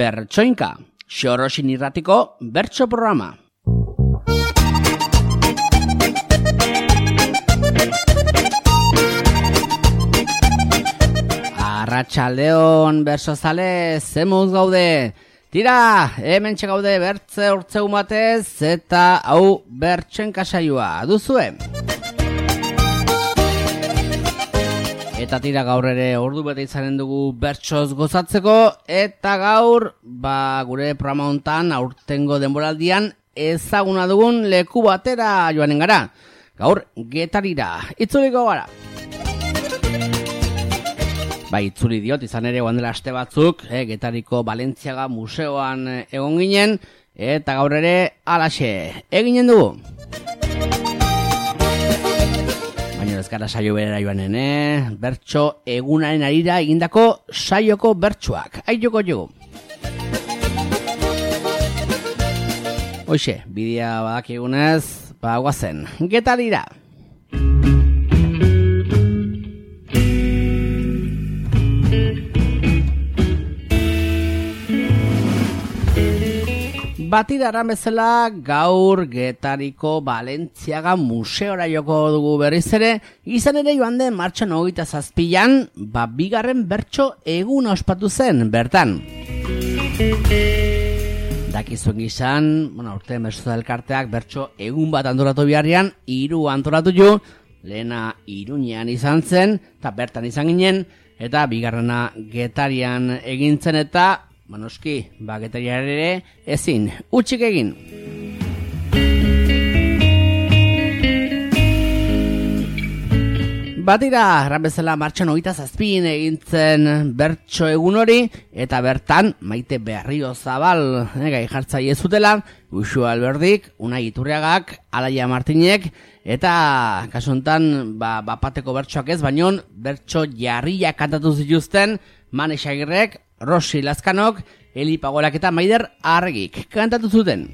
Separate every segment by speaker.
Speaker 1: Bertsoinka, Xorosin irratiko bertso programa. Arratsaldeon bersozale, zemuz gaude. Tira, hemen gaude bertze urtzeu batez eta hau bertsoinka saioa duzue. Eta tira, gaur ere ordu bete izanen dugu bertsoz gozatzeko, eta gaur, gure programa hontan aurtengo denboraldian ezaguna dugun leku batera joanen gara. Gaur, Getarira, itzuliko gara. Itzuli diot, izan ere guan dela aste batzuk, Getariko Balentziaga museoan egon ginen, eta gaur ere alaxe eginen dugu. Baina ez gara saio berera joanen, bertso egunaren arira egindako saioko bertsoak. Aioko jugu. Hoxe, bidea badakigunez, guazen, Getarira. Batidaran bezala gaur Getariko Balentziaga museora joko dugu berriz ere, izan ere joan den martxan 27an, bigarren bertso eguna ospatu zen bertan. Dakizuen gizan, urtean bertso elkarteak bertso egun bat antolatu biharrian, 3 antolatu ju, lehena Iruñean izan zen, eta bertan izan ginen, eta bigarrena Getarian egintzen eta, noski, Getarian ere ezin, utxik egin. Batira, erran bezala martxan 27an egintzen bertso egun hori, eta bertan Maite Berriozabal gai jartzaile zutela, Uxu Alberdik, Unai Iturriagak, Alaia Martinek, eta kasu honetan bapateko bertsoak ez, baino bertso jarriak kantatu zituzten Mane Xagirrek, Rosi Lazkanok, Eli Pagolak eta Maider Arregik kantatu zuten.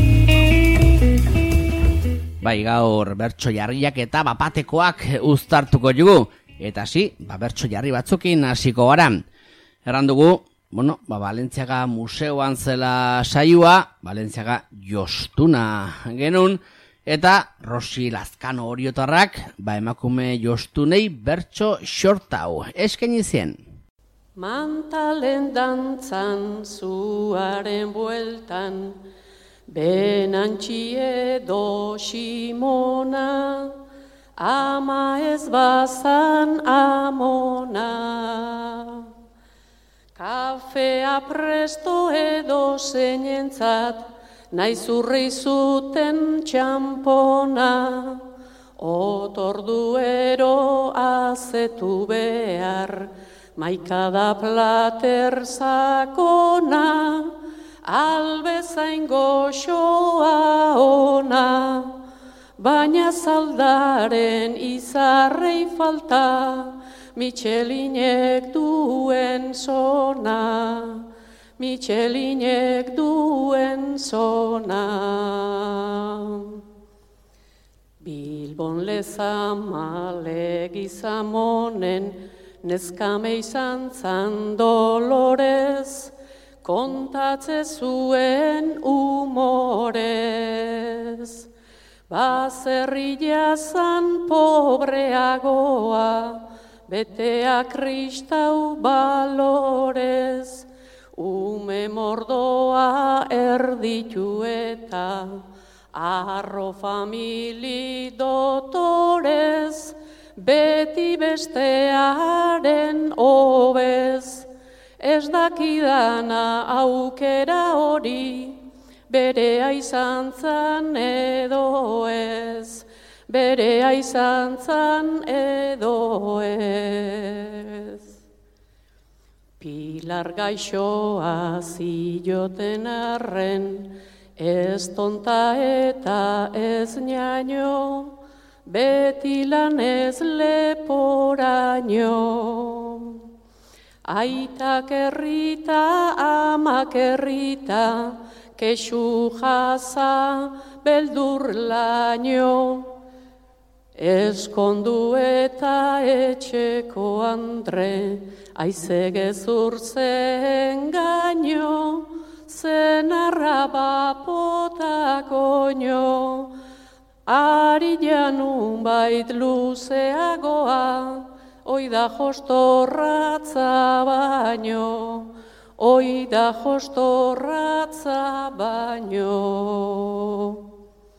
Speaker 1: Gaur bertso jarriak eta bapatekoak uztartuko jugu. Eta bertso jarri batzukin hasiko gara. Erran dugu, Balentziaga museoan zela saioa, Balentziaga jostuna genuen, eta Rosi Lazkano oriotarrak, emakume jostunei bertso xortau eskaini zien.
Speaker 2: Mantalen dantzan zuaren bueltan, benantxi edo Simona, ama ez bazan amona. Kafea presto edo zeinentzat, naiz urri zuten txampona, otorduero azetu behar, maikada plater sakona, albezain goxoa ona, baina zaldaren izarrei falta, Michelinek duen zona, Michelinek duen zona. Bilbon lezamale gizamonen, neskame izan zan Dolores, kontatze zuen humorez. Baserria zan pobreagoa, betea kristau balorez, ume mordoa erditu eta arro famili dotorez, beti bestearen hobez, ez dakidana aukera hori, berea izan zan edo ez, berea izan zan edo ez. Pilar gaixoa zioten arren, ez tonta eta ez ñaño, beti lan ez leporaino. Aitak errita, amak errita, kexu jaza beldur laino. Eskondu eta etxeko andre, Aize gezur zen gaino, zen arraba potakoño, ari janun bait luzeagoa, oida jostorratza baino, oida jostorratza baino.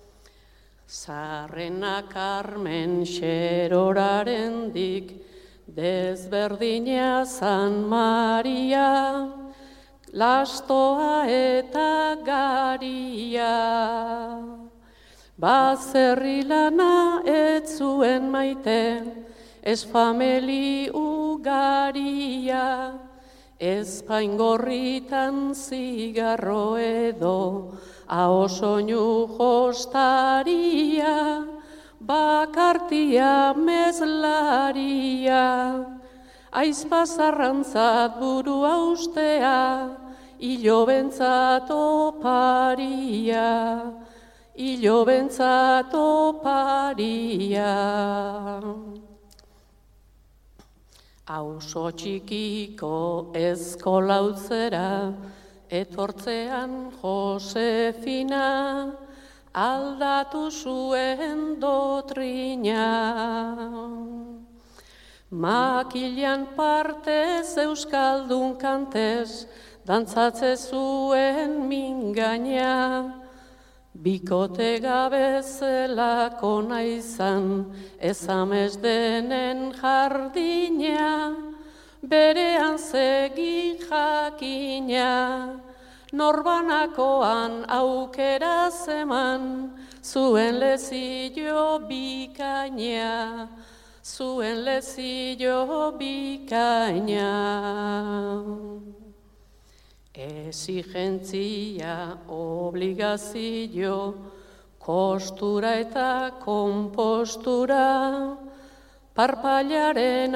Speaker 2: Zarrena Carmen xerorarendik, desberdina San Maria, lastoa eta garia. Baserri lana ez zuen maite, ez fameli ugaria, Espaingorritan zigarro edo, ahosoinu jostaria, bakartia mezlaria, aizpazarrantzat burua ustea, hilo bentzat oparia, hilo bentzat oparia. Auzo txikiko eskolautzera, etortzean Josefina, aldatu zuen dotrina. Makilan partez euskaldun kantez, dantzatze zuen mingaina. Bikote gabe zelako naizan, ezamez denen jardina, berean segi jakina, norbanakoan aukera zeman, zuen lezio bikaina, zuen lezio bikaina. Exigentzia, obligazio, kostura eta kompostura, parpailaren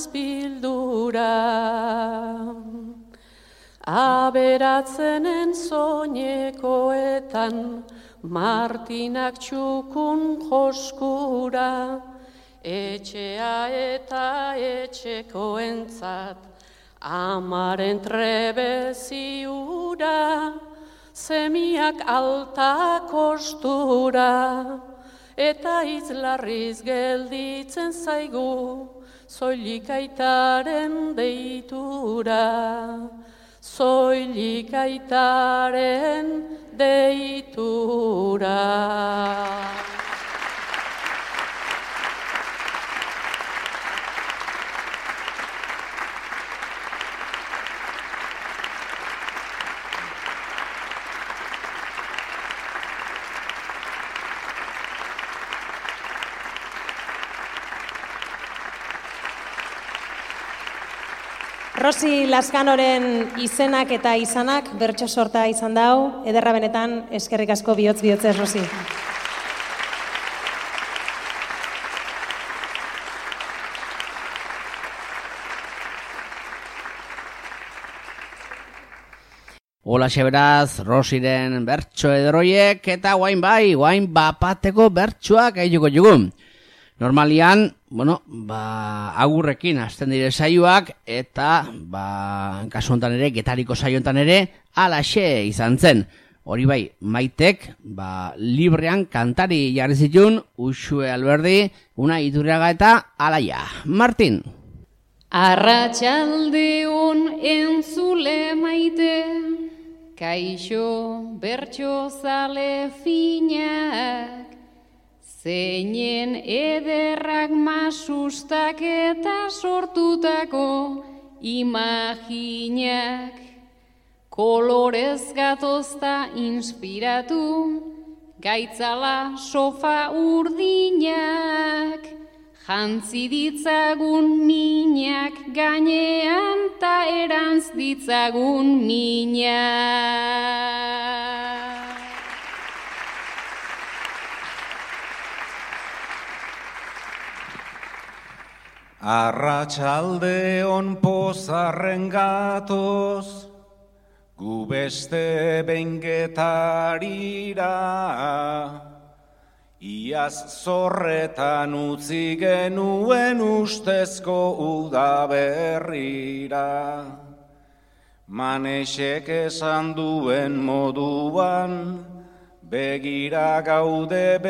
Speaker 2: azpildura. Aberatzenen soinekoetan, Martinak txukun joskura, etxea eta etxekoentzat, amaren trebeziura, semiak alta kostura, eta izlarriz gelditzen zaigu, soilik aitaren deitura, soilik aitaren deitura.
Speaker 3: Rosi Laskanoren izenak eta izanak bertso sorta izan dau, ederra benetan eskerrik asko bihotz-bihotzez, Rosi.
Speaker 1: Holaxe beraz, Rosiren bertso ederoiek eta guain bapateko bertsoak eituko jugun. Normalian, agurrekin hasten dire saioak eta, kasu hontan ere, getariko saio hontan ere, alaxe izan zen. Hori bai, Maitek, librean kantari jarri zituen, Uxue Alberdi, Unai Iturriaga eta Alaia. Martin.
Speaker 4: Arratsaldeon entzule Maite, kaixo bertso zale finak, zeinen ederrak masustak eta sortutako imaginak, kolorez gatozta inspiratu, gaitzala sofa urdinak, jantzi ditzagun minak gainean ta erantz ditzagun minak.
Speaker 5: Arratsaldeon pozarren gatoz, gu beste bengetarira, Iaz zorretan utzi genuen ustezko udaberrira. Manexek esan duen moduan, begira gaude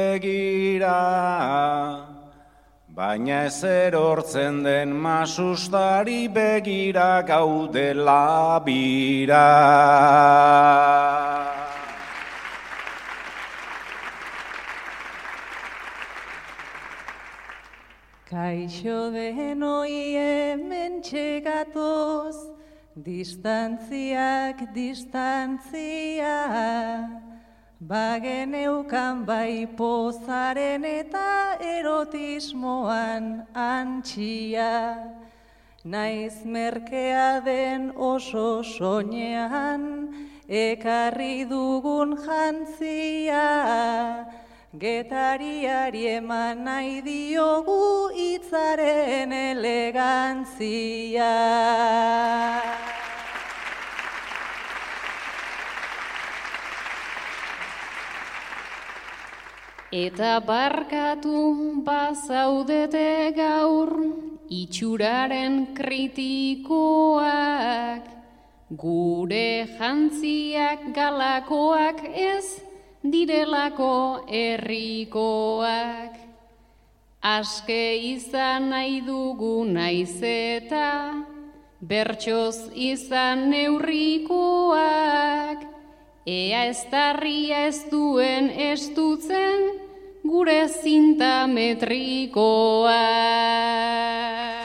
Speaker 5: begira. Baina ez erortzen den masustari begira gaude labira.
Speaker 6: Kaixo denoi hemen txegatoz, distantziak distantzia, bageneukan bai pozaren eta erotismoan antxia. Naiz merkea den oso soinean, ekarri dugun jantzia, getariari eman nahi diogu hitzaren elegantzia.
Speaker 4: Eta barkatu bazaudete gaur, itxuraren kritikoak, gure jantziak galakoak ez direlako herrikoak. Aske izan nahi dugu naiz eta bertsoz izan neurrikoak, ea eztarria ez duen estutzen gure zinta metrikoak.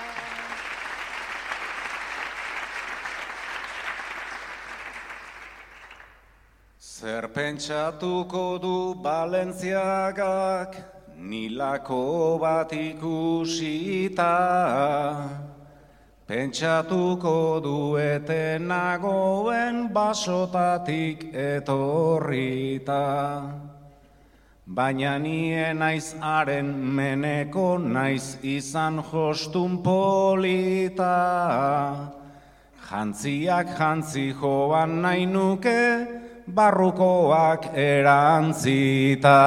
Speaker 5: Zer pentsatuko du Balentziagak nilako bat ikusita, pentsatuko du etenagoen basotatik etorrita. Baina nien naiz haren meneko naiz izan jostun polita, jantziak jantzi joan nahi nuke, barrukoak erantzita.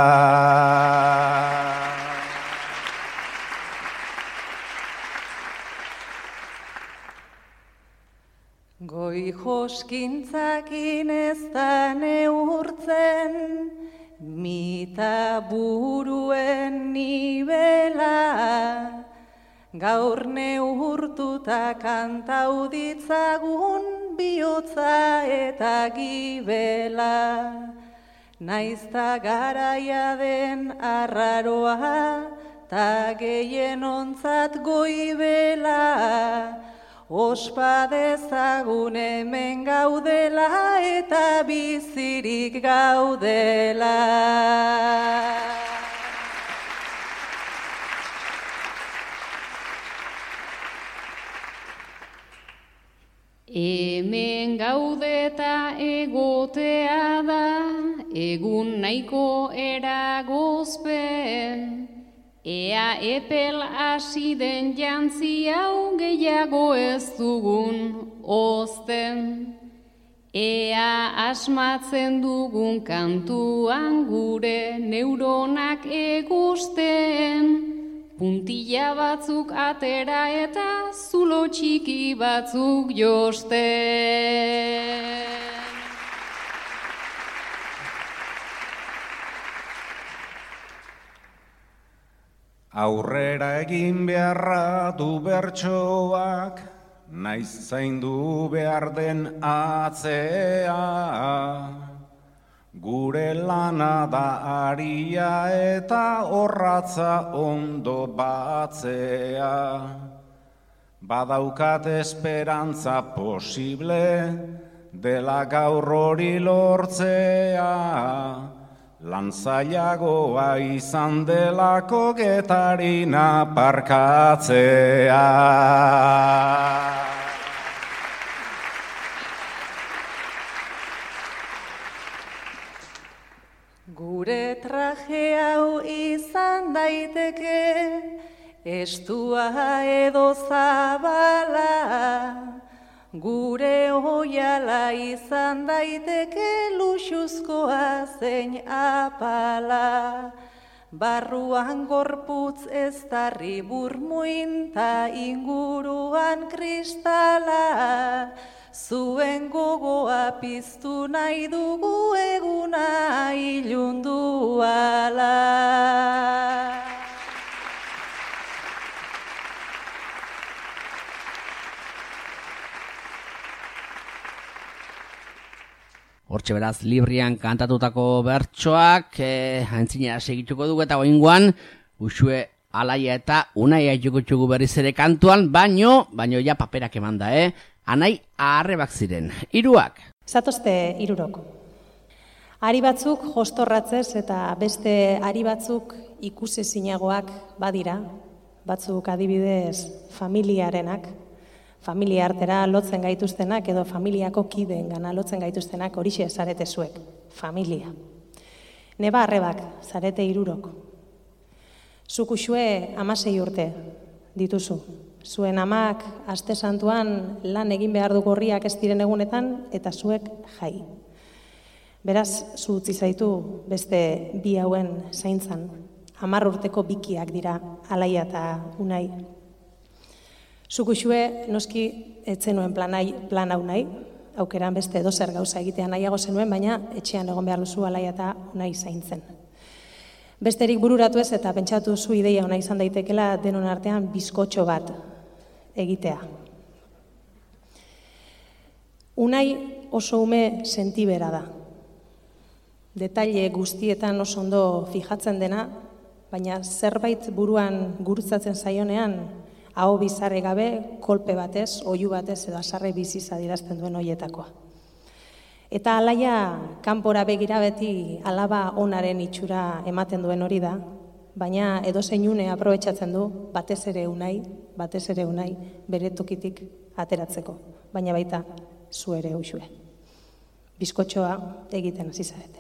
Speaker 6: Goi joskintzakin ez da neurtzen, mita buruen nibela, gaur neurtuta kantau ditzagun bihotza eta gibela. Naizta garaia den arraroa, ta gehienontzat goibela, ospa dezagun hemen gaudela eta bizirik gaudela.
Speaker 4: Hemen gaudeta egotea da, egun nahiko eragozpen, ea epel hasi den jantzi hau gehiago ez dugun ozten. Ea asmatzen dugun kantuan gure neuronak egusten, puntilla batzuk atera eta zulo txiki batzuk josten.
Speaker 5: Aurrera egin beharra du bertsoak, naiz zaindu behar den atzea. Gure lana da aria eta orratza ondo batzea. Badaukat esperantza posible dela gaur hori lortzea. Lan zailagoa izan delako getarina parkatzea.
Speaker 6: Gure traje hau izan daiteke, estua edo zabala, Gure oiala izan daiteke luxuzkoa zein apala, barruan gorputz eztarri burmuin ta inguruan kristala, zuen gogoa piztu nahi dugu eguna ilundu ala.
Speaker 1: Hortxe beraz, Librian kantatutako bertsoak, antzinera segituko dugu eta oingoan, Uxue Alaia eta Unai aituko berriz ere kantuan, baino ja paperak eman da, Anai arrebak ziren, hiruak.
Speaker 3: Zatozte hirurok. Ari batzuk jostorratzez eta beste ari batzuk ikusezinagoak badira, batzuk adibidez familiarenak, familia artera lotzen gaituztenak edo familiako kideengana lotzen gaituztenak horixe zarete zuek, familia. Neba arrebak, zarete hirurok. Zuk Uxue 16 urte dituzu. Zuen amak aste santuan lan egin behar du gorriak ez diren egunetan eta zuek jai. Beraz, zu utzi zaitu beste bi hauen zaintzan. 10 urteko bikiak dira Alaia eta Unai. Zuk Uxue noski etzenuen plan hau nahi, aukeran beste edozer gauza egitea nahiago zenuen, baina etxean egon behar duzu Alaia eta Unai zaintzen. Besterik bururatu ez eta pentsatu zu ideia ona izan daitekela denon artean bizkotxo bat egitea. Unai oso ume sentibera da. Detaile guztietan oso ondo fijatzen dena, baina zerbait buruan gurutzatzen zaionean, aho bizarre gabe, kolpe batez, oihu batez edo azarre biziz adierazten duen hoietakoa. Eta Alaia kanpora begira beti alaba onaren itxura ematen duen hori da, baina edozein une aprobetxatzen du, batez ere Unai, bere tokitik ateratzeko, baina baita zu ere Uxue. Bizkotxoa egiten hasi zarete.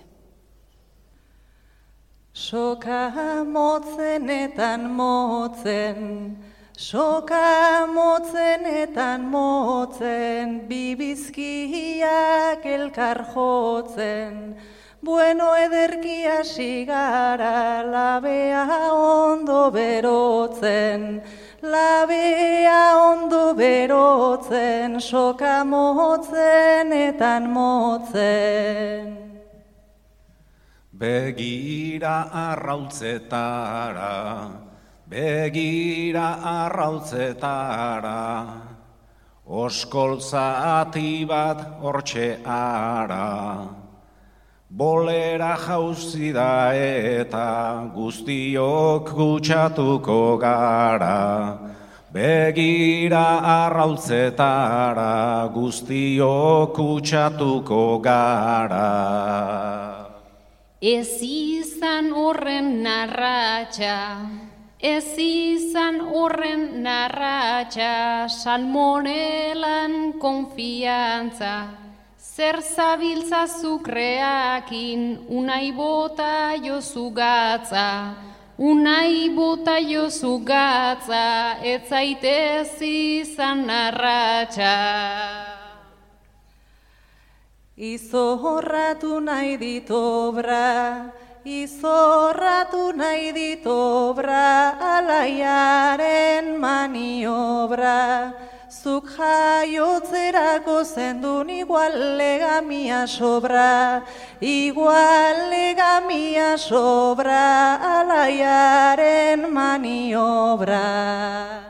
Speaker 6: Soka motzenetan motzen, soka motzenetan motzen, bibizkiak elkar jotzen, bueno ederki hasi gara, labea ondo berotzen, soka motzenetan motzen.
Speaker 5: Begira arrautzetara, oskoltzati bat hortxe ara, bolera jauzi da eta guztiok kutsatuko gara. Begira arrautzetara, guztiok kutsatuko gara.
Speaker 4: Ez izan horren narratxa, salmonelan konfiantza, zer zabiltza zukreakin, Unai bota jozu gatza, ez zaitez izan narratxa.
Speaker 6: Izorratu nahi dit obra, Alaiaren maniobra, zuk jaiotzerako zendun igual legamia sobra, Alaiaren maniobra.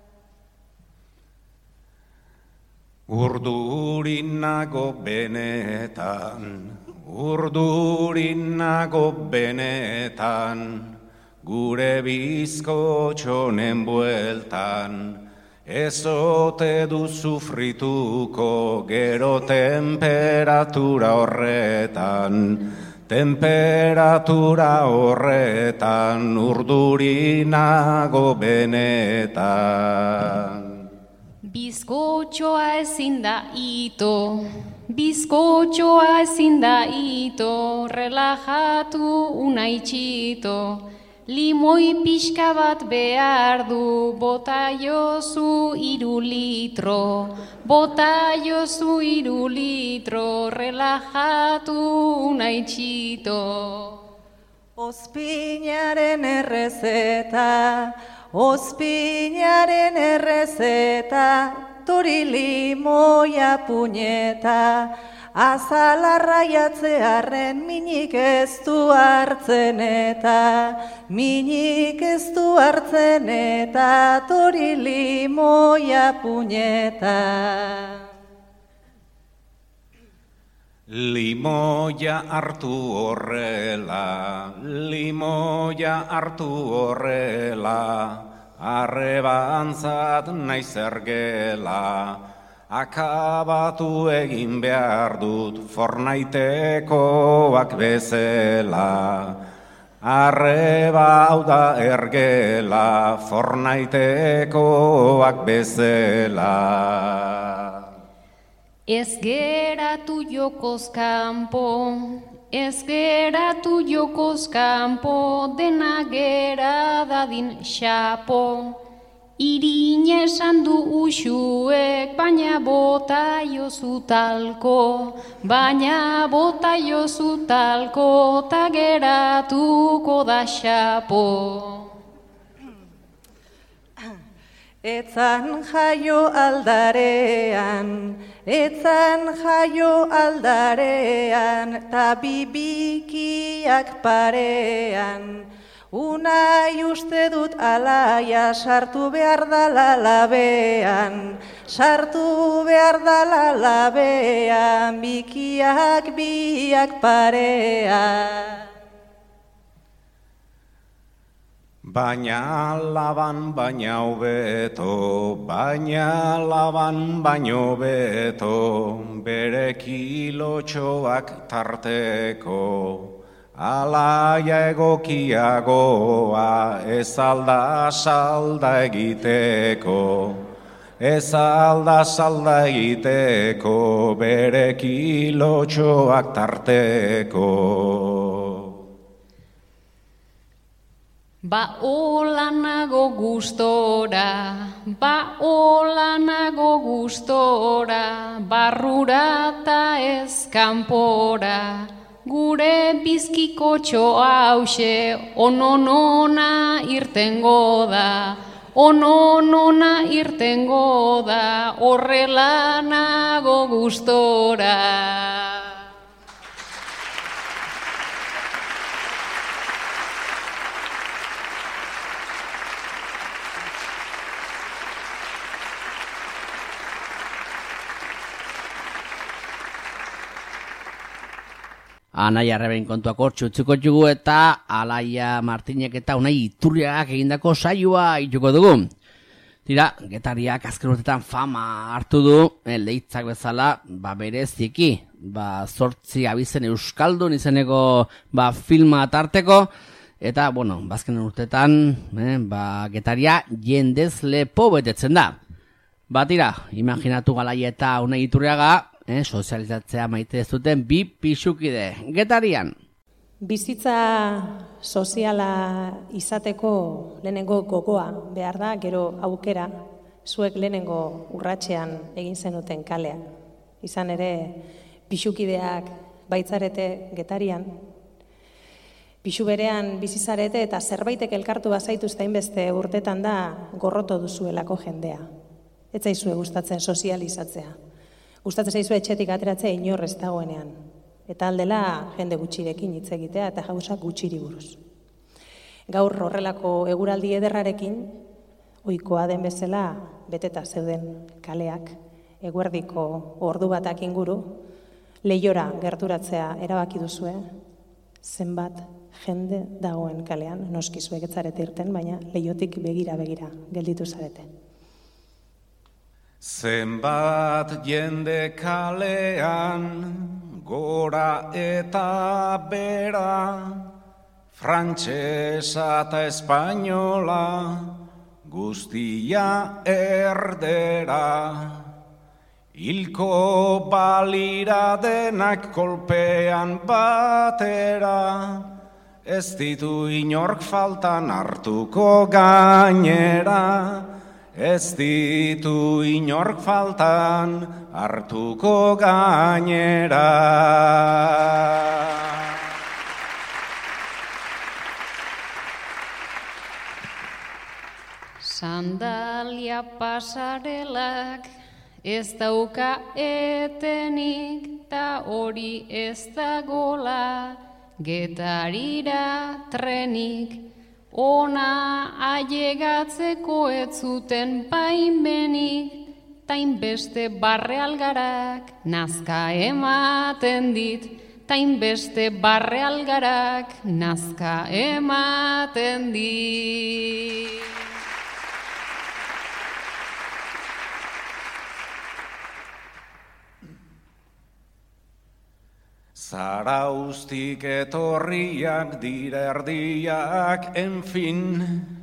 Speaker 5: Urdurin nago benetan, gure bizkotxonen bueltan, ez ote du sufrituko gero temperatura horretan, urdurin nago benetan.
Speaker 4: Bizkotxoa ezin da ito, relajatu Unai txito, Limoi pixka bat behar du, bota jozu 3 litro. Bota jozu 3 litro, relajatu nahi txito.
Speaker 6: Ospinaren errezeta, tori limoia puñeta, azalarra jatzearen minik ez du hartzen eta, tori limoia puñeta.
Speaker 5: Limoia hartu horrela, arrebantzat naiz ergela, akabatu egin behar dut Fornaitekoak bezala. Arreba hau da ergela, Fornaitekoak bezala.
Speaker 4: Ez geratu jokoz kanpo, dena gera dadin xapo. Irin esan du uxuek, baina bota jozu talko, ta geratuko da xapo.
Speaker 6: Etzan jaio aldarean, ta bibikiak parean. Unai uste dut alaia sartu behar dala labean, bikiak biak parean.
Speaker 5: Baina laban baino beto, bere kilotxoak tarteko. Alaia egokiagoa ez alda salda egiteko, bere kilotxoak tarteko.
Speaker 4: Ba hola nago gustora, barrura ta ez kanpora. Gure bizkiko hause ononona irtengo da, horrela nago gustora.
Speaker 1: Anaia Arreben kontuak hortxe utziko dugu eta Alaia Martinek eta Unai Iturriagak egindako saioa ituko dugu. Tira, getariak azken urtetan fama hartu du, leitzak bezala, bereziki, 8 abizen euskaldun izeneko filma tarteko, eta, bazken urtetan, getaria jendez lepo betetzen da. Tira, imaginatu Alaia eta Unai Iturriaga, sozializatzea maite ez duten 2 pisukide getarian.
Speaker 3: Bizitza soziala izateko lehenengo gogoa behar da, gero aukera, zuek lehenengo urratsean egin zenuten kalean. Izan ere, pisukideak baitzarete getarian, pisu berean bizizarete eta zerbaitek elkartu bazaituzte hainbeste urtetan da gorroto duzuelako jendea. Ez zaizue gustatzen sozializatzea. Gustatzen zaizue etxetik ateratzea inor ez dagoenean. Eta aldela jende gutxirekin hitz egitea eta gauzak gutxiri buruz. Gaur horrelako eguraldi ederrarekin, ohikoa den bezala beteta zeuden kaleak, eguerdiko ordu batak inguru, leihora gerturatzea erabaki duzue, zenbat jende dagoen kalean, noski zuek ez zarete irten, baina leihotik begira gelditu zarete.
Speaker 5: Zenbat jende kalean, gora eta bera, frantsesa eta espainola, guztia erdera. Hilko balira denak kolpean batera, ez ditu inork faltan hartuko gainera, ez ditu inork faltan hartuko gainera.
Speaker 4: Sandalia pasarelak ez dauka etenik, ta hori ez dagola Getarira trenik. Ona ailegatzeko ez zuten baimenik, tainbeste barre algarak nazka ematen dit, tainbeste barre algarak nazka ematen dit.
Speaker 5: Zaraustik etorriak dira erdiak, enfin,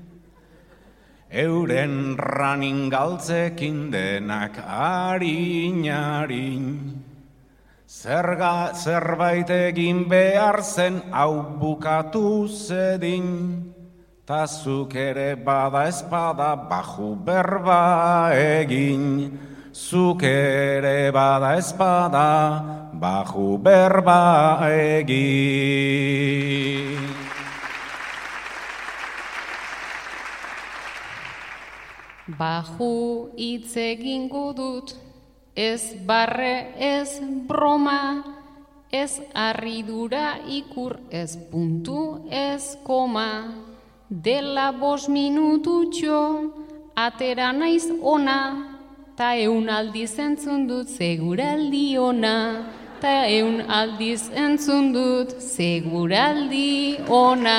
Speaker 5: euren ranin galtzekin denak harin. Zerbait egin behar zen hau bukatu zedin, ta zuk ere bada espada baju berba egin. Zuk ere bada espada baju berba egin.
Speaker 4: Baju hitz egingo dut, ez barre, ez broma, ez harridura ikur, ez puntu, ez koma. Dela 5 minututxo, atera naiz ona, ta 100 aldiz entzun dut seguraldi ona, ta 100 aldiz entzun dut seguraldi ona.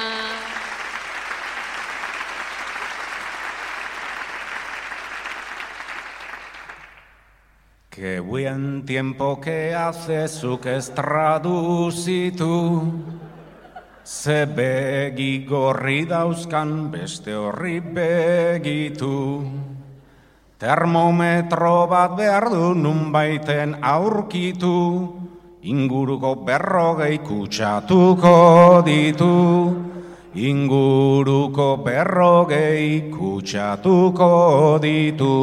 Speaker 5: Qué buen tiempo que hace zuk ez traduzitu, ze begi gorri dauzkan beste horri begitu. Termometro bat behar du nunbaiten aurkitu, inguruko 40 kutsatuko ditu. Inguruko 40 kutsatuko ditu.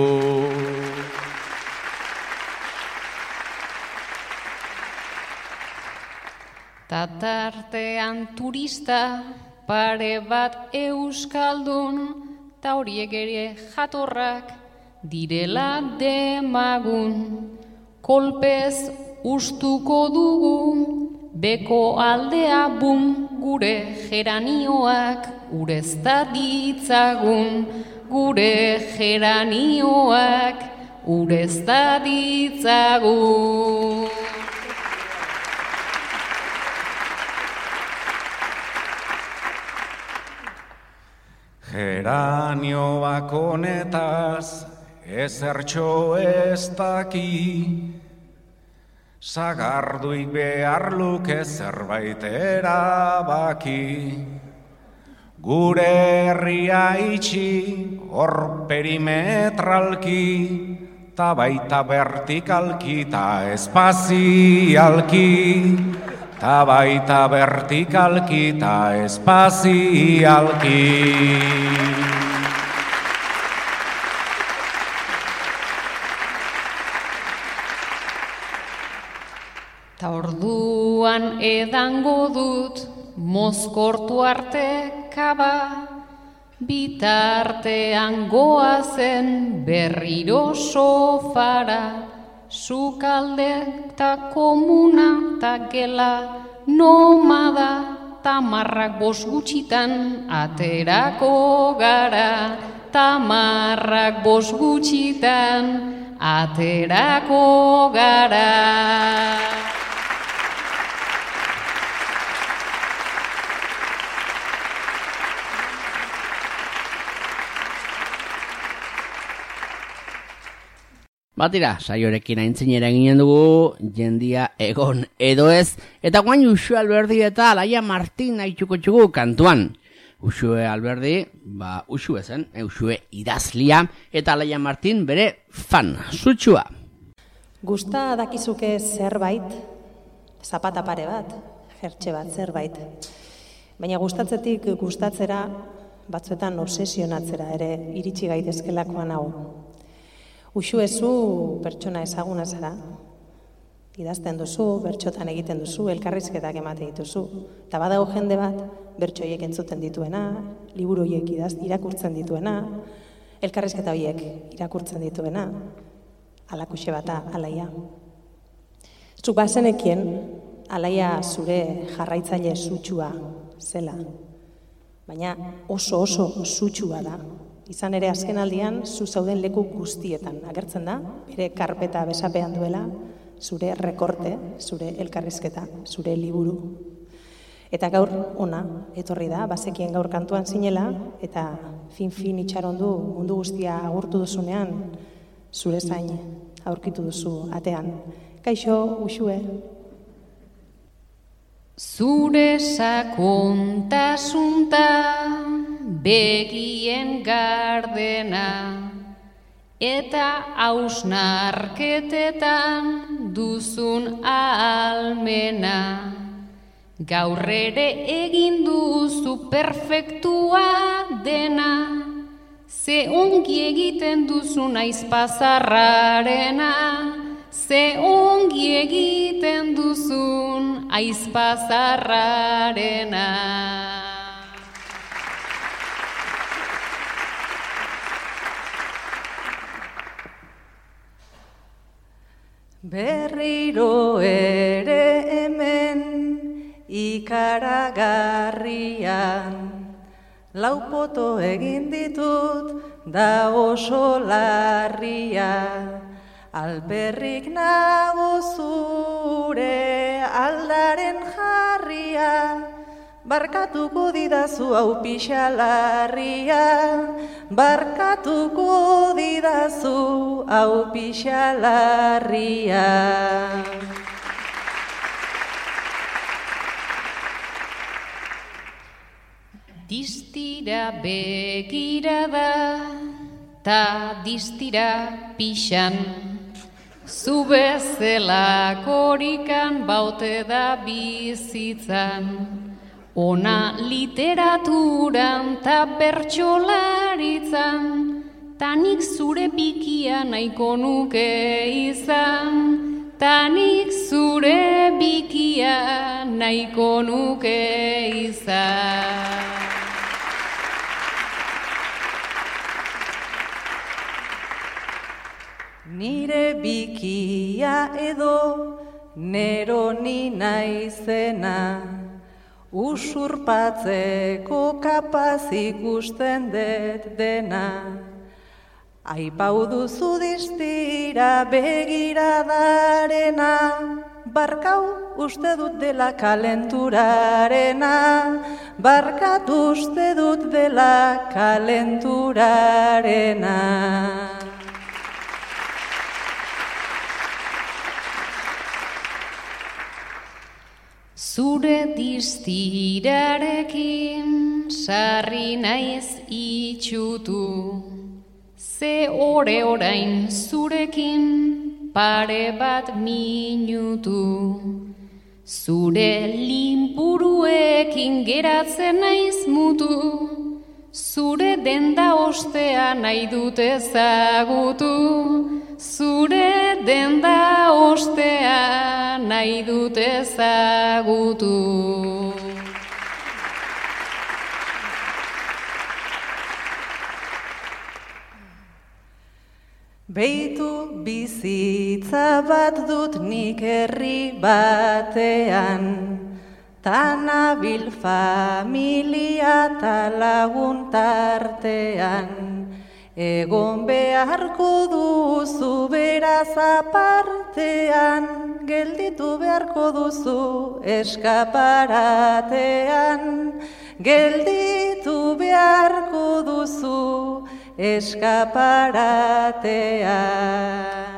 Speaker 4: Tatartean turista pare bat euskaldun, ta horiek ere jatorrak direla demagun. Kolpez ustuko dugu, beko aldea bum, gure geranioak urezta ditzagun. Gure geranioak urezta ditzagun.
Speaker 5: Geranioak honetaz ezertxo ez daki, sagarduik behar luke zerbait erabaki. Gure herria itxi hor perimetralki, ta baita vertikalki ta espazialki. Ta baita vertikalki ta espazialki.
Speaker 4: Ta orduan edango dut mozkortu arte kaba, bitartean goazen berriro sofara. Sukalde ta komuna ta gela nomada, tamarrak 5 gutxitan aterako gara. Tamarrak 5 gutxitan aterako gara.
Speaker 1: Batira, saiorekin aintzinera ginen dugu, jendia egon edo ez, eta guain Uxue Alberdi eta Alaia Martin haitxuko txugu kantuan. Uxue Alberdi, Uxue zen, Uxue idazlia, eta Alaia Martin bere fan, zutxua.
Speaker 3: Gusta dakizuke zerbait, zapata pare bat, jertxe bat zerbait. Baina gustatzetik gustatzera, batzuetan obsesionatzera ere iritsi gaitezkelakoan hau. Uxue zu pertsona ezaguna zara, idazten duzu, bertxotan egiten duzu, elkarrizketak ematen dituzu. Eta badago jende bat, bertso horiek entzuten dituena, liburu horiek irakurtzen dituena, elkarrizketa horiek irakurtzen dituena, alakuxe bata, Alaia. Zuk bazenekien, Alaia zure jarraitzaile sutsua zela, baina oso sutsua da. Izan ere azken aldian, zu zauden leku guztietan agertzen da, bere karpeta besapean duela, zure rekorte, zure elkarrizketa, zure liburu. Eta gaur ona etorri da, bazekien gaur kantuan zinela, eta fin itxarondu mundu guztia agurtu duzunean, zure zain aurkitu duzu atean. Kaixo, Uxue.
Speaker 4: Zure sakontasunta begien gardena eta hausnarketetan duzun ahalmena. Gaur ere egin duzu perfektua dena, ze ongi egiten duzun aizpazarrarena, ze ongi egiten duzun aizpazarrarena.
Speaker 6: Berriro ere hemen ikaragarrian, laupoto egin ditut da oso larria. Alperrik nago zure aldaren jarria, barkatuko didazu hau pixalarria, barkatuko didazu hau pixalarria.
Speaker 4: Distira begira da, ta distira pixan, zu bezala korikan baute da bizitzan. Ona literaturan ta bertsolaritzan, tanik zure bikia nahiko nuke izan, tanik zure bikia nahiko nuke izan.
Speaker 6: Nire bikia edo neroni naizena, usurpatzeko kapaz ikusten dut dena. Aipau duzu distira begiradarena, barkau uste dut dela kalenturarena, barkatu uste dut dela kalenturarena.
Speaker 4: Zure distirarekin sarri naiz itxutu, ze ore orain zurekin pare bat minutu. Zure linpuruekin geratzen naiz mutu, zure denda ostea nahi dut ezagutu, zure denda ostea nahi dut ezagutu.
Speaker 6: Beitu bizitza bat dut nik herri batean, ta nabil familia ta lagun tartean. Egon beharko duzu beraz apartean, gelditu beharko duzu eskaparatean, gelditu beharko duzu eskaparatean.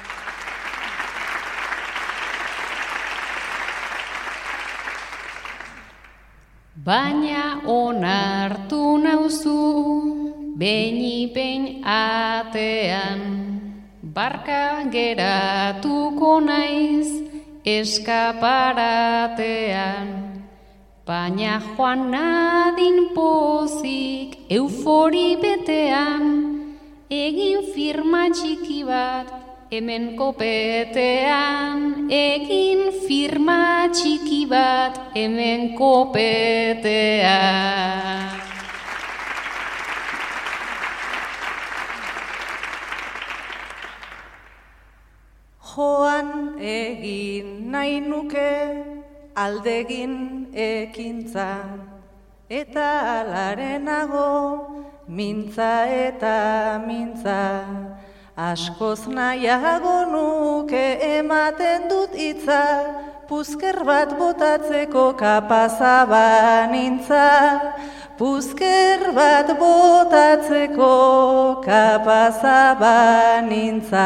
Speaker 4: Baina onartu nauzu behin atean, barka geratuko naiz eskaparatean. baina joan nadin pozik eufori betean, egin firma txiki bat hemen kopetean, egin firma txiki bat hemen kopetean.
Speaker 6: Joan egin nahi nuke aldegin ekintza, eta alarenago mintza eta mintza. Askoz nahiago nuke ematen dut hitza, puzker bat botatzeko kapaza banintza. Puzker bat botatzeko kapaza banintza.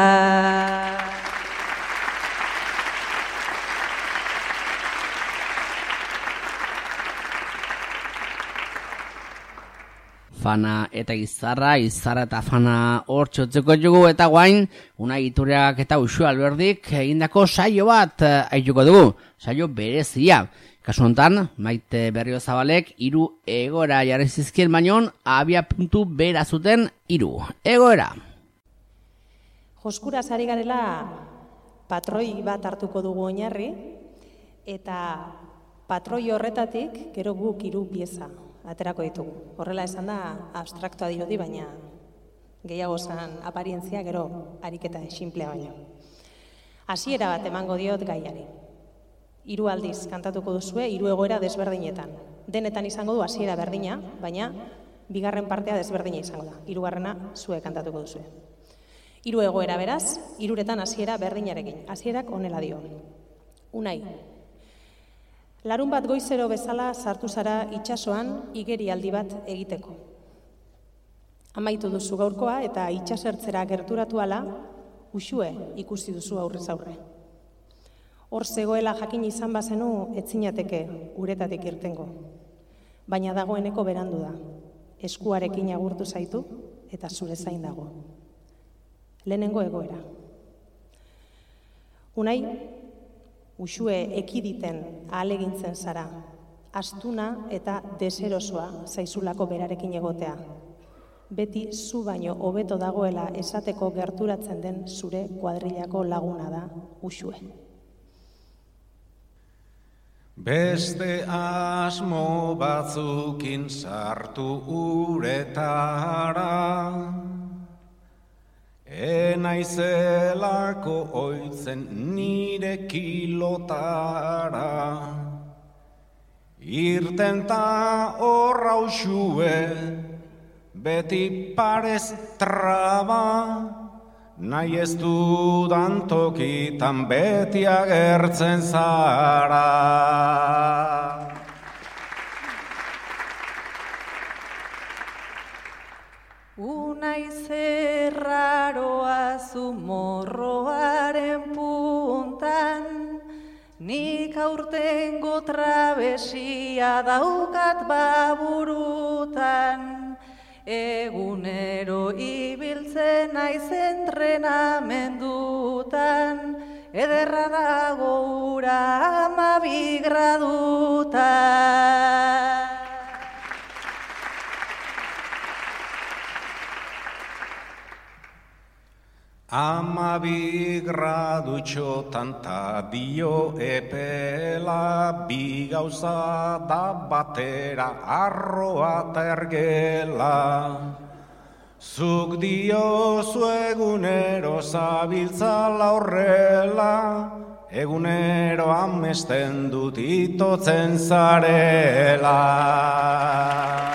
Speaker 1: Fana eta izarra eta fana hor txotzeko dugu eta guain, Unai Iturriagak eta Uxue Alberdik egindako saio bat aituko dugu, saio berezia. Kasu honetan, Maite Berriozabalek 3 egoera jarri zizkien bainon, abia puntu bera zuten 3 egoera.
Speaker 3: Joskuraz ari garela patroi bat hartuko dugu oinarri, eta patroi horretatik gero guk 3 pieza aterako ditugu. Horrela esan da abstraktoa dirudi, baina gehiago zan aparientzia gero ariketa sinplea baino. Hasiera bat emango diot gaiari. 3 aldiz kantatuko duzue, 3 egoera desberdinetan. Denetan izango du hasiera berdina, baina bigarren partea desberdina izango da. 3. zuek kantatuko duzue. 3 egoera beraz, 3etan hasiera berdinarekin. Hasierak honela dio. Unai, larun bat goizero bezala sartu zara itsasoan igerialdi bat egiteko. Amaitu duzu gaurkoa eta itsasertzera gerturatu ala, Uxue ikusi duzu aurrez aurre. Hor zegoela jakin izan bazenu etzinateke uretatik irtengo. Baina dagoeneko berandu da. Eskuarekin agurtu zaitu eta zure zain dago. Lehenengo egoera. Unai, Uxue ekiditen ahalegintzen zara, astuna eta deserosoa zaizulako berarekin egotea. Beti zu baino hobeto dagoela esateko gerturatzen den zure kuadrilako laguna da Uxue.
Speaker 5: Beste asmo batzukin sartu uretara, enaizelako oitzen nire kilotara. Irten ta horra Uxue, beti parez traba, nahi ez dudan tokitan beti agertzen zara.
Speaker 6: Unai zerraroa zu morroaren puntan, nik aurtengo trabesia daukat baburutan. Egunero ibiltzen naiz entrenamendutan, ederra dago ura 12 gradutan.
Speaker 5: 12 gradutxotan ta dio epela, 2 gauza da batera arroa eta ergela. Zuk diozu egunero zabiltzala horrela, egunero amesten dut itotzen zarela.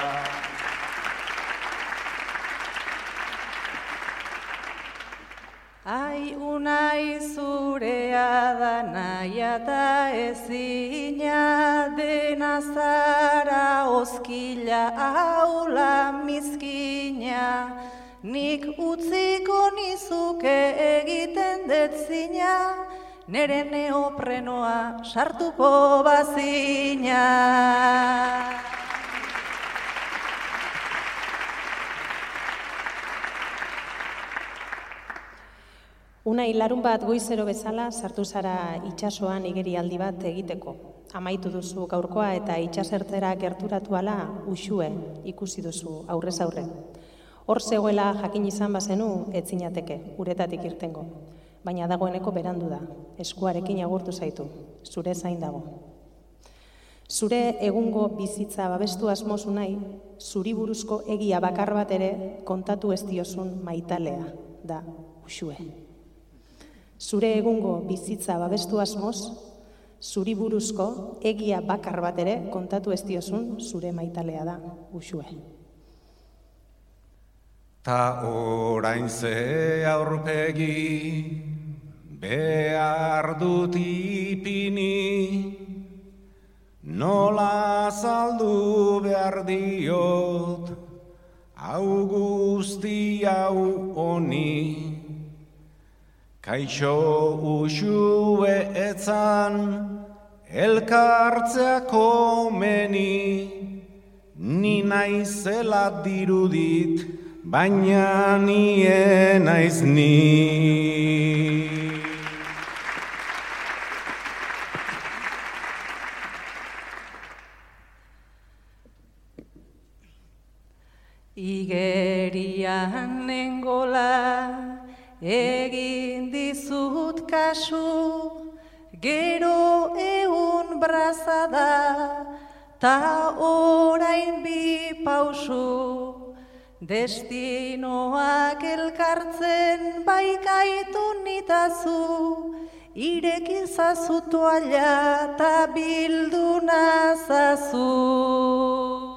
Speaker 6: Ai, Unai zurea da naia eta ezina, dena zara oskila aula mizkina. Nik utziko nizuke egiten detzina, nere neoprenoa sartuko bazina.
Speaker 3: Unai, larun bat goizero bezala sartu zara itsasoan igerialdi bat egiteko. Amaitu duzu gaurkoa eta itsasertzera gerturatu ala Uxue ikusi duzu aurrez aurre. Hor zegoela jakin izan bazenu, ez zinateke, uretatik irtengo. Baina dagoeneko berandu da, eskuarekin agurtu zaitu, zure zain dago. Zure egungo bizitza babestu asmozu nahi, zuri buruzko egia bakar bat ere kontatu ez diozun maitalea da Uxue. Zure egungo bizitza babestu asmoz, zuri buruzko egia bakar bat ere kontatu ez diozun zure maitalea da Uxue.
Speaker 5: Ta orain ze aurpegi behar dut ipini, nola azaldu behar diot hau guzti hau honi. Kaixo Uxue etzan elkartzea komeni, ni naizela dirudit, baina nie naiz ni.
Speaker 6: Igerian nengola egin dizut kasu, gero eun brazada, ta orain bi pausu. Destinoak elkartzen baikaitu nitazu, ireki zazu toalla ta bildu nazazu.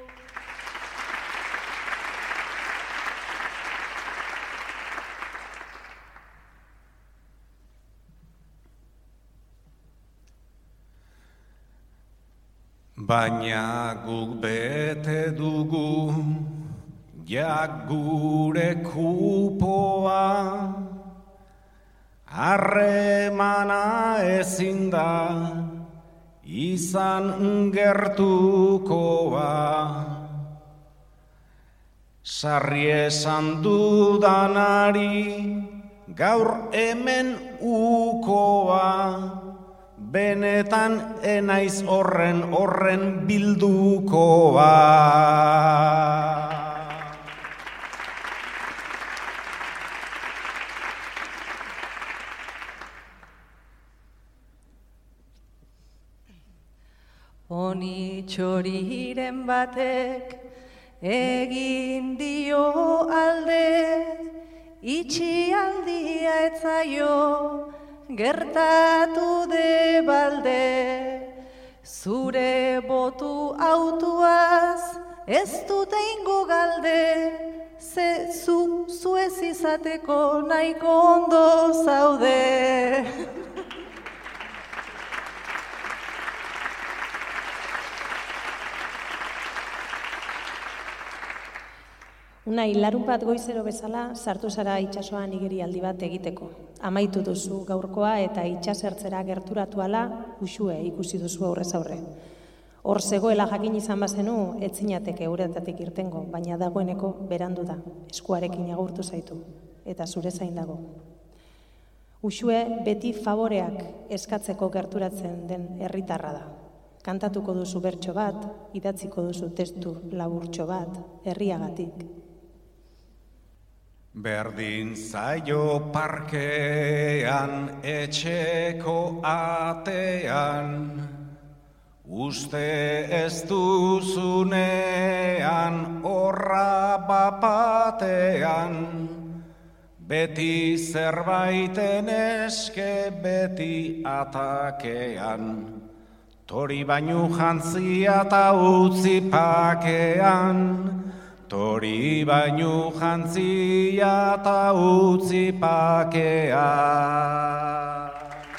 Speaker 5: Baina guk bete dugu jak gure kupoa, harremana ezin da izan gertukoa. Sarri esan dudanari gaur hemen ukoa, benetan enaiz horren bildukoa.
Speaker 6: Honi txoriren batek egin dio alde, itxialdia etzaio gertatu de balde. Zure botu autuaz ez dute ingo galde, ze zu ez izateko nahiko ondo zaude.
Speaker 3: Unai, larun bat goizero bezala, sartu zara itsasoan igerialdi bat egiteko. Amaitu duzu gaurkoa eta itsasertzera gerturatu ala Uxue ikusi duzu aurrez aurre. Hor zegoela jakin izan bazenu, ez zinateke uretatik irtengo, baina dagoeneko berandu da, eskuarekin agurtu zaitu, eta zure zain dago. Uxue beti favoreak eskatzeko gerturatzen den herritarra da. Kantatuko duzu bertso bat, idatziko duzu testu laburtxo bat, herriagatik.
Speaker 5: Berdin zaio parkean etxeko atean, uste ez duzunean horra bapatean, beti zerbaiten eske beti atakean, tori bainu jantzia eta utzi pakean, tori bainu jantzia eta utzi pakean.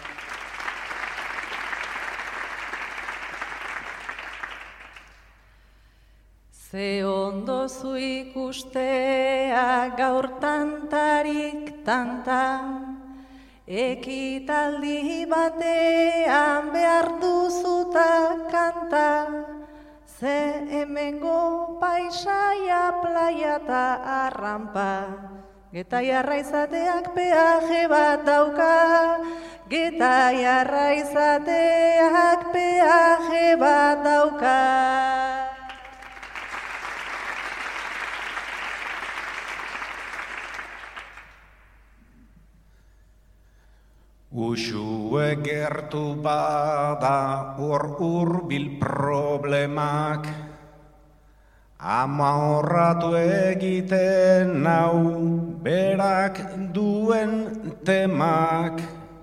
Speaker 6: Ze ondo zu ikustea gaur tantarik tantan, ekitaldi batean behar duzuta kanta, ze hemengo paisaia playa eta arrampa, Getaiarra izateak peaje bat dauka, Getaiarra izateak peaje bat dauka.
Speaker 5: Uxue gertu bada hor hurbil problemak, amorratu egiten nau berak duen temak.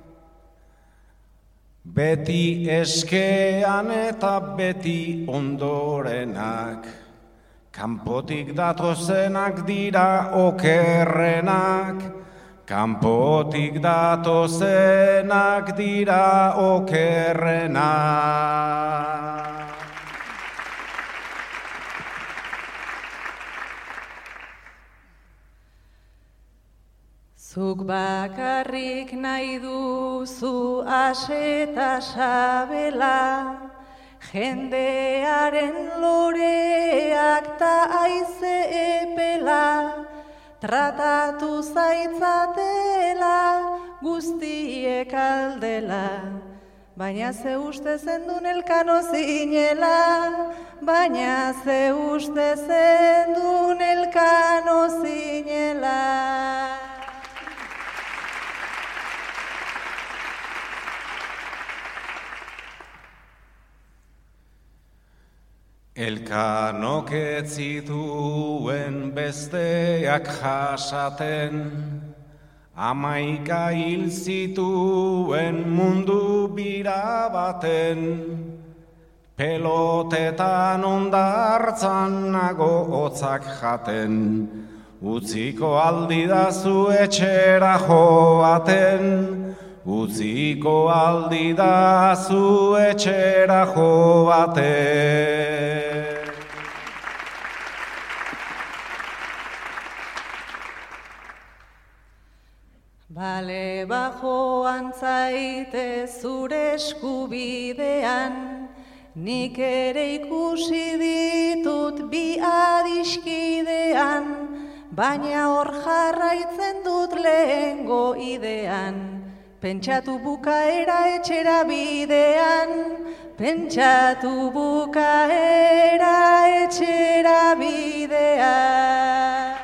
Speaker 5: Beti eskean eta beti ondorenak, kanpotik datozenak dira okerrenak, kanpotik datozenak dira okerrenak.
Speaker 6: Zuk bakarrik nahi duzu aseta sabela, jendearen loreak ta aize epela, tratatu zaitzatela guztiek aldela, baina ze uste zendun elkano zinela, baina ze uste zendun elkano zinela.
Speaker 5: Elkanok ez zituen besteak jasaten, 11 hil zituen mundu bira baten, pelotetan ondartzan nago hotzak jaten, utziko aldidazu etxera joaten, utziko aldidazu etxera joaten.
Speaker 6: Bale bajoan zaite zure eskubidean, nik ere ikusi ditut bi adiskidean, baina hor jarraitzen dut lehengo idean. Pentsatu bukaera etxera bidean, pentsatu bukaera etxera bidean.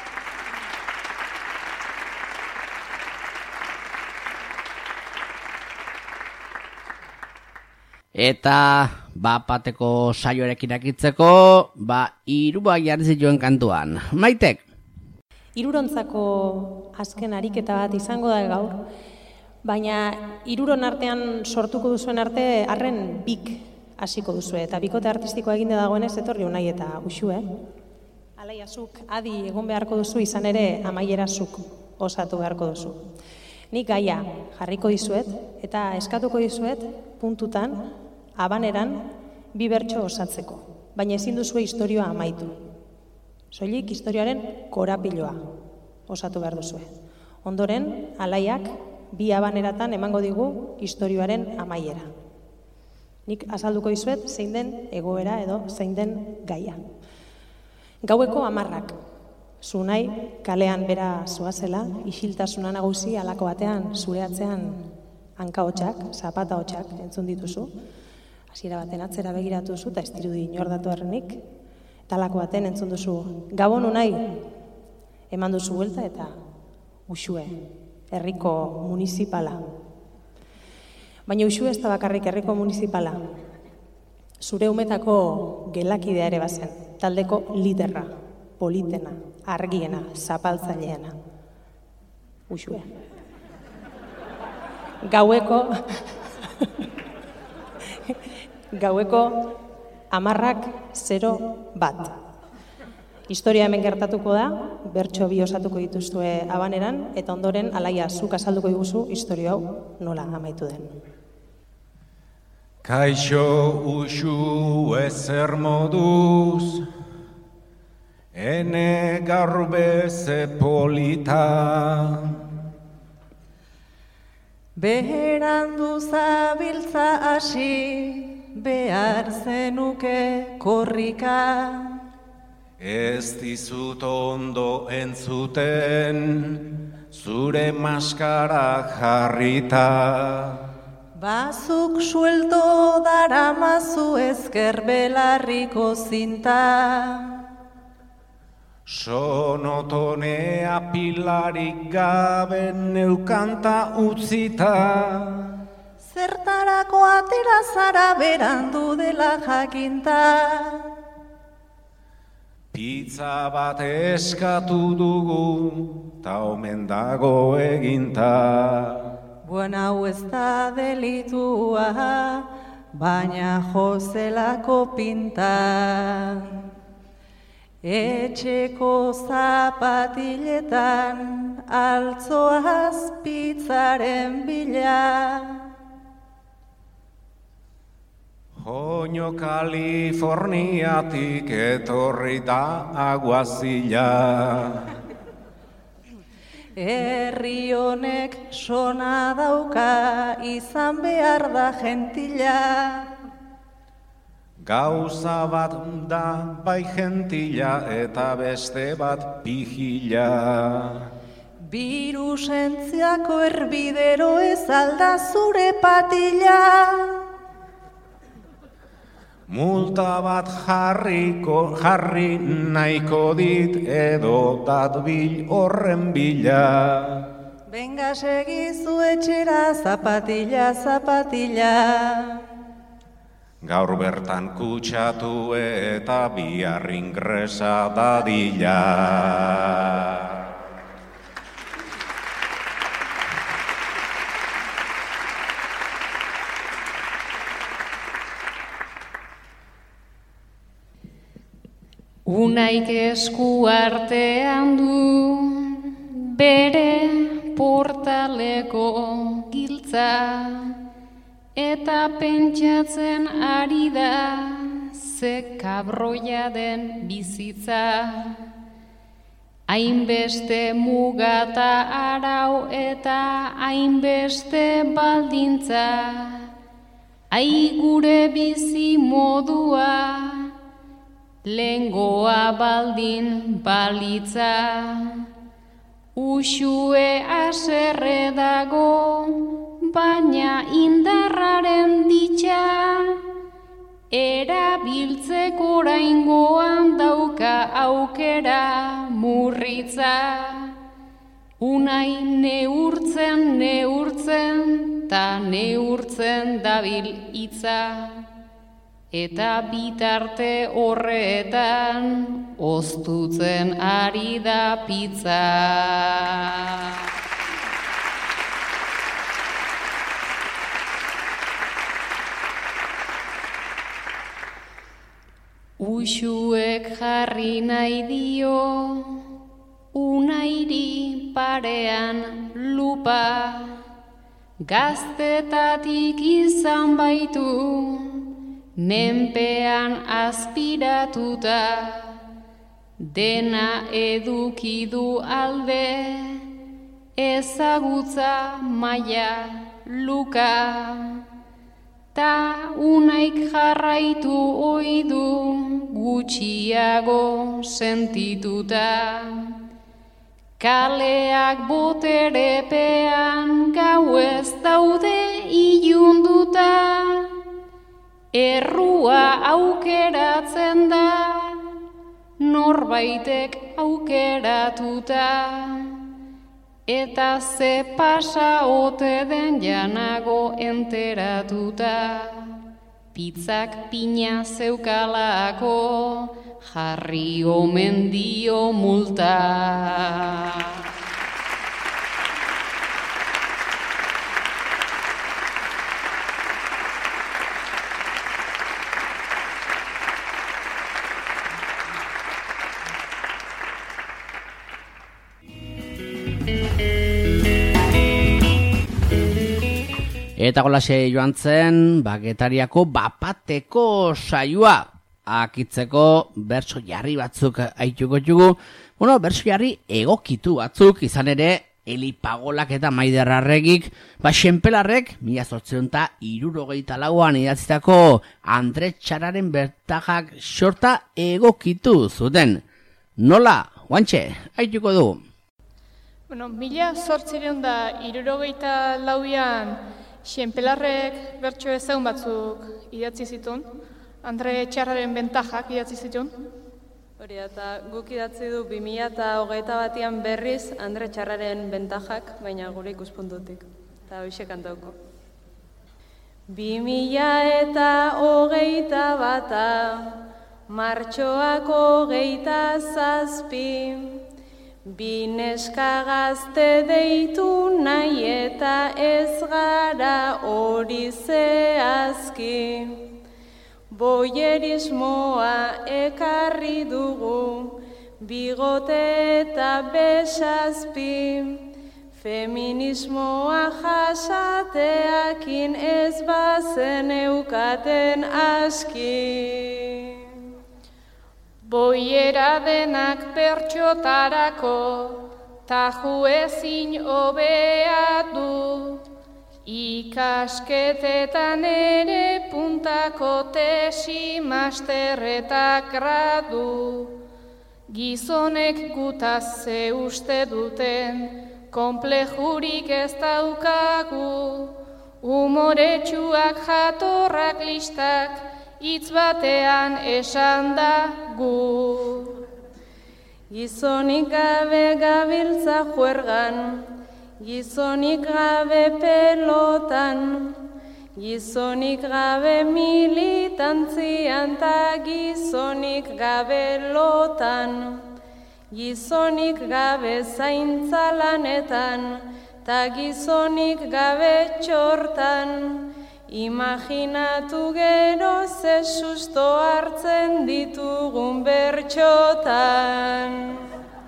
Speaker 1: Eta bateko saioarekin akitzeko, hirua jarri zituen kantuan. Maitek?
Speaker 3: Hirurontzako azken ariketa bat izango da gaur, baina hiruron artean sortuko duzuen arte arren bik hasiko duzue, eta bikote artistikoa eginde dagoenez etorri Unai eta Uxue. Alaia zuk adi egon beharko duzu, izan ere amaiera zuk osatu beharko duzu. Nik gaia jarriko dizuet eta eskatuko dizuet puntutan, abaneran, bi bertso osatzeko, baina ezin duzue istorioa amaitu. Soilik istorioaren korapiloa osatu behar duzue. Ondoren, Alaiak bi abaneratan emango digu istorioaren amaiera. Nik azalduko dizuet zein den egoera edo zein den gaia. Gaueko 10:00, Zunai kalean bera zoazela, isiltasuna nagusi halako batean zure atzean hanka hotsak, zapata hotsak entzun dituzu. Hasiera baten atzera begiratu duzu eta ez dirudi inor datorrenik. Eta halako baten entzun duzu, Gabon Unai, eman duzu buelta eta Uxue, herriko municipala. Baina Uxue ez da bakarrik herriko municipala. Zure umetako gelakidea ere bazen, taldeko liderra, politena, argiena, zapaltzaileena. Uxue. Gaueko 10:01. Historia hemen gertatuko da, bertso bi osatuko dituzue abaneran, eta ondoren Alaia zuk azalduko diguzu historia hau nola amaitu den.
Speaker 5: Kaixo Uxue zer moduz, ene gaur beze polita.
Speaker 6: Beherandu zabiltza hasi, behar zenuke korrika.
Speaker 5: Ez dizut ondo entzuten, zure maskara jarrita.
Speaker 6: Bazuk sueldo daramazu ezker belarriko zinta.
Speaker 5: Sonotonea pilarik gabe neukanta utzita.
Speaker 6: Zertarako atera zara berandu dela jakinta.
Speaker 5: Pizza bat eskatu dugu, ta omen dago eginta.
Speaker 6: Buena hau ez da delitua, baina jozelako pinta. Etxeko zapatiletan altzoaz pizzaren bila.
Speaker 5: Joño Kaliforniatik etorri da aguazila.
Speaker 6: Herri honek sona dauka izan behar da gentila.
Speaker 5: Gauza bat da bai gentila eta beste bat pijila.
Speaker 6: Birusentziako erbidero ez alda zure patila.
Speaker 5: Multa bat jarri nahiko dit edo datbil horren bila.
Speaker 6: Benga segizu etxera zapatila, zapatila.
Speaker 5: Gaur bertan kutsatu eta bihar ingresa dadila.
Speaker 4: Unaik esku artean du bere portaleko giltza, eta pentsatzen ari da ze kabroia den bizitza. Hainbeste mugata arau eta hainbeste baldintza, ai gure bizi modua lengoa baldin balitza. Uxue aserre dago, baina indarraren ditxa, erabiltzeko oraingoan dauka aukera murritza. Unai neurtzen, ta neurtzen dabil hitza. Eta bitarte horretan oztutzen ari da pizza. Uxuek jarri nahi dio Unairi parean lupa, gaztetatik izan baitu menpean aspiratuta, dena eduki du alde, ezagutza maila luka, ta Unaik jarraitu oidu gutxiago sentituta. Kaleak boterepean gauez daude ilunduta, errua aukeratzen da, norbaitek aukeratuta, eta ze pasa ote den janago enteratuta. Pizzak pina zeukalako, jarri omen dio multa.
Speaker 1: Eta golaxe joan zen, Getariako bapateko saioa. Akitzeko bertso jarri batzuk aituko jugu. Bertso jarri egokitu batzuk, izan ere, Eli Pagolak eta Maider Arregik, Xenpelarrek, 1864an idatzitako Andre Txararen bertajak xorta egokitu zuten. Nola, guantxe, aituko dugu.
Speaker 7: 1864an Xenpelarrek bertso ezagun batzuk idatzi zituen, Andre Txarraren bentajak idatzi zituen.
Speaker 2: Hori, eta guk idatzi du 2021 berriz Andre Txarraren bentajak, baina gure ikuspuntutik. Eta hoxe kantauko. 2021 martxoak 27, bi neska gazte deitu nahi eta ez gara hori zehazki. Boierismoa ekarri dugu, bigote eta besazpi. Feminismoa jasateakin ez bazen eukaten aski.
Speaker 4: Boiera denak pertsotarako, taju ezin hobea du. Ikasketetan ere puntako tesi, master eta gradu. Gizonek gutaz ze uste duten, konplejurik ez daukagu. Umoretsuak jatorrak listak, hitz batean esan da gu.
Speaker 2: Gizonik gabe gabiltza juergan, gizonik gabe pelotan, gizonik gabe militantzian ta gizonik gabe lotan, gizonik gabe zaintza lanetan ta gizonik gabe txortan. Imaginatu gero ze susto hartzen ditugun bertxotan.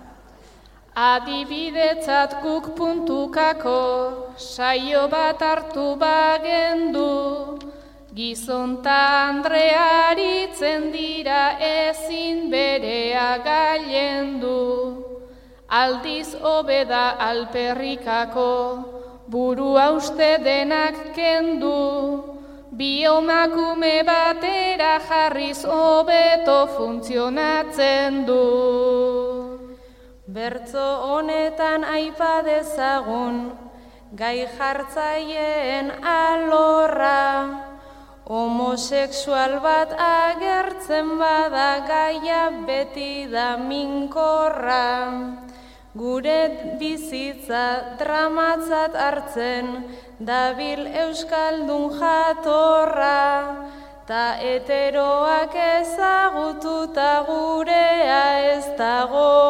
Speaker 4: Adibidetzat guk puntukako, saio bat hartu bagendu. Gizonta Andrearitzen dira ezin berea gailendu. Aldiz hobeda alperrikako, burua uste denak kendu, biomakume batera jarriz hobeto funtzionatzen du.
Speaker 2: Bertso honetan aipa dezagun, gai jartzaileen alorra, homosexual bat agertzen bada gaia beti da minkorra. Gure bizitza dramatzat hartzen, dabil euskaldun jatorra, ta heteroak ezagututa gurea ez da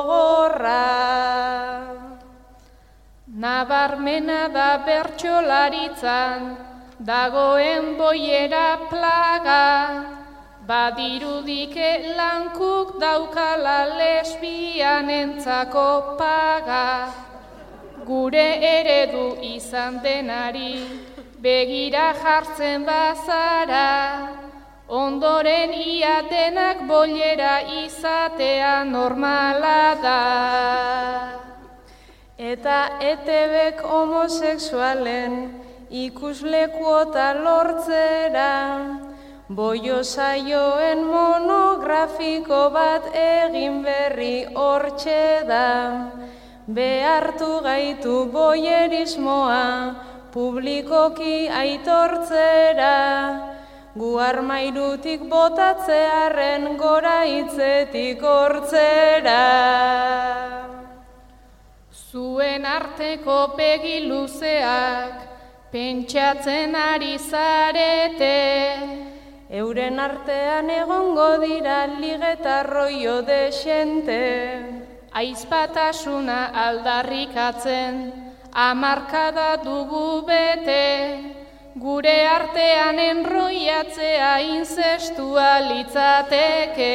Speaker 2: gogorra.
Speaker 4: Nabarmena da bertsolaritzan, dagoen boiera plaga, badirudike lankuk daukala lesbianentzako paga. Gure eredu izan denari, begira jartzen bazara, ondoren ia denak boiera izatea normala da.
Speaker 2: Eta ETBek homosexualen ikuslekuota lortzera, boio saioen monografiko bat egin berri hortxe da. Behartu gaitu boierismoa publikoki aitortzera, gu armairutik botatzearen gora hitzetik hortzera.
Speaker 4: Zuen arteko begi luzeak pentsatzen ari zarete,
Speaker 2: euren artean egongo dira ligeta rollo desente.
Speaker 4: Aizpatasuna aldarrikatzen, hamarkada dugu bete, gure artean enroiatzea inzestua litzateke.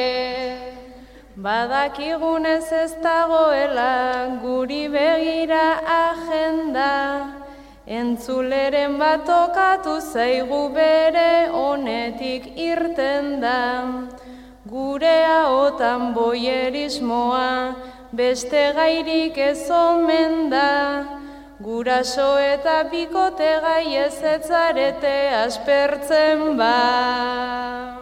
Speaker 2: Badakigunez ez dagoela guri begira agenda, entzuleren bat tokatu zaigu bere honetik irten da. Gure ahotan boierismoa beste gairik ez omen da, guraso eta bikote gai ez etzarete aspertzen ba.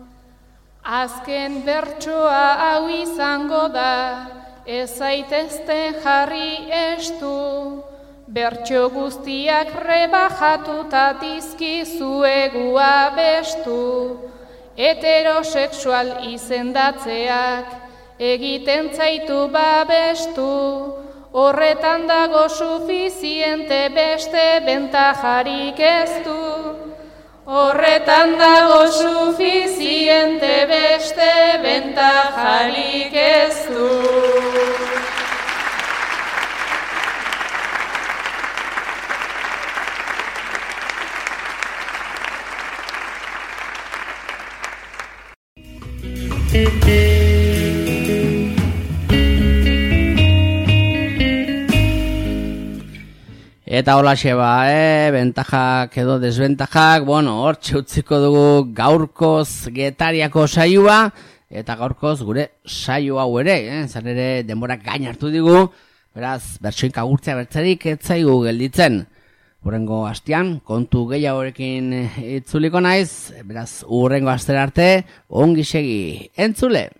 Speaker 4: Azken bertsoa hau izango da, ez zaitezte jarri estu, Bertso guztiak rebajatuta dizkizuegu abestu, heterosexual izendatzeak egiten zaitu babestu, horretan dago sufiziente beste bentajarik ez du. Horretan dago sufiziente beste bentajarik ez du.
Speaker 1: Eta holaxe bentajak edo desbentajak, hortxe utziko dugu gaurkoz Getariako saioa, eta gaurkoz gure saio hau ere, zer ere denborak gain hartu digu, beraz, bertsoink agurtzea bertzarik ez zaigu gelditzen. Hurrengo astean, kontu gehiagorekin itzuliko naiz, beraz, hurrengo astera arte, ongi segi, entzule!